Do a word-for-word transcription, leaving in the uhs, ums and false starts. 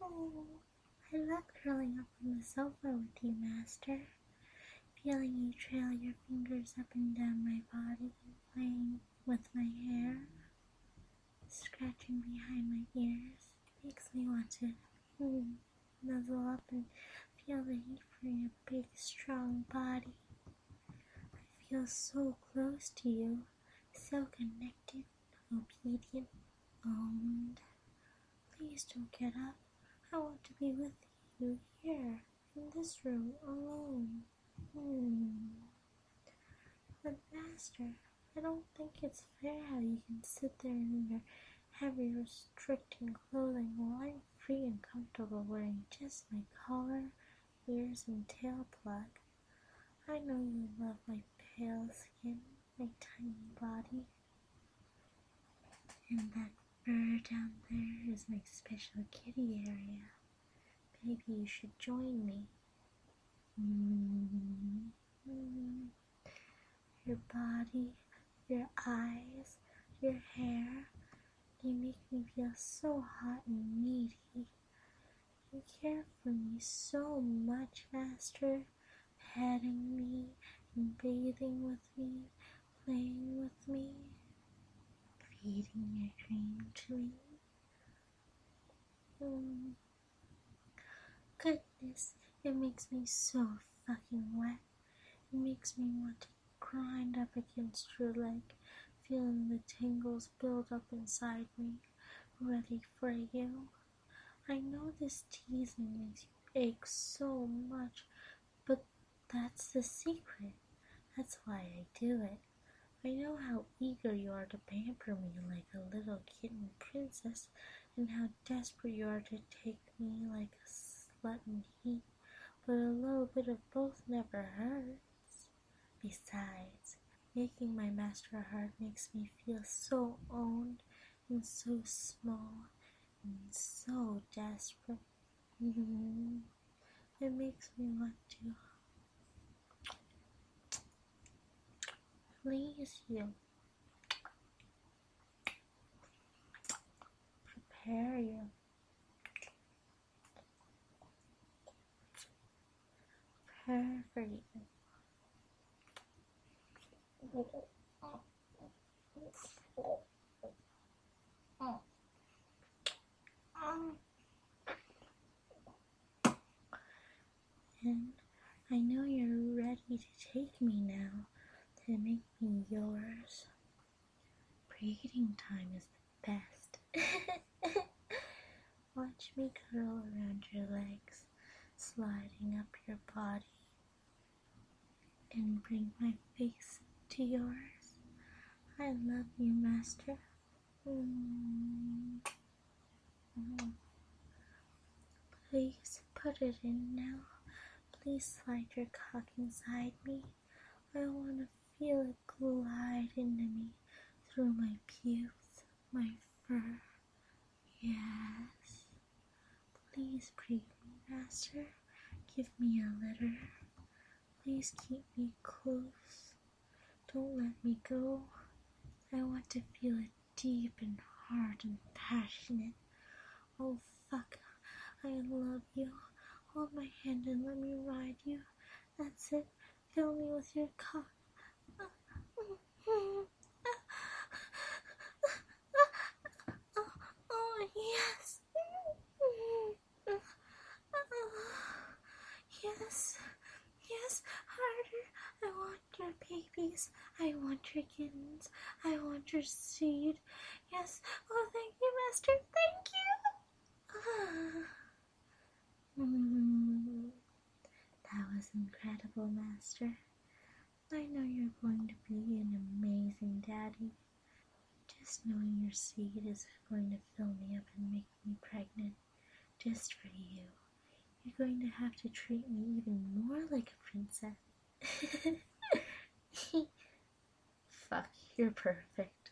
Oh, I love curling up on the sofa with you, Master. Feeling you trail your fingers up and down my body, playing with my hair, scratching behind my ears, makes me want to mm, nuzzle up and feel the heat from your big, strong body. I feel so close to you, so connected, obedient, owned. Please don't get up. I want to be with you here, in this room, alone. Hmm. But Master, I don't think it's fair how you can sit there in your heavy, restricting clothing while I'm free and comfortable wearing just my collar, ears, and tail plug. I know you love my pale skin, my tiny body, and that fur down there is my special kitty area. Maybe you should join me. Mm-hmm. Your body, your eyes, your hair, they make me feel so hot and needy. You care for me so much, Master, petting me and bathing with me, playing with me, feeding your dream to me. Mm. Goodness, it makes me so fucking wet. It makes me want to grind up against your leg, feeling the tingles build up inside me, ready for you. I know this teasing makes you ache so much, but that's the secret. That's why I do it. I know how eager you are to pamper me like a little kitten princess, and how desperate you are to take me like a slut in heat, but a little bit of both never hurts. Besides, making my master heart makes me feel so owned and so small and so desperate. Mm-hmm. It makes me want to please you, prepare you, prepare for you. And I know you're ready to take me now, to make me yours. Breeding time is the best. Watch me curl around your legs, sliding up your body, and bring my face to yours. I love you, Master. Mm. Mm. Please put it in now. Please slide your cock inside me. I want to feel it glide into me through my pubes, my fur. Yes. Please breathe me, Master. Give me a litter. Please keep me close. Don't let me go. I want to feel it deep and hard and passionate. Oh, fuck. I love you. Hold my hand and let me ride you. That's it. Fill me with your cock. Oh, oh, yes. Yes. Yes, harder. I want your babies. I want your kittens. I want your seed. Yes. Oh, thank you, Master. Thank you. Mm, that was incredible, Master. I know you're going to be an amazing daddy. Just knowing your seed is going to fill me up and make me pregnant just for you. You're going to have to treat me even more like a princess. Fuck, you're perfect.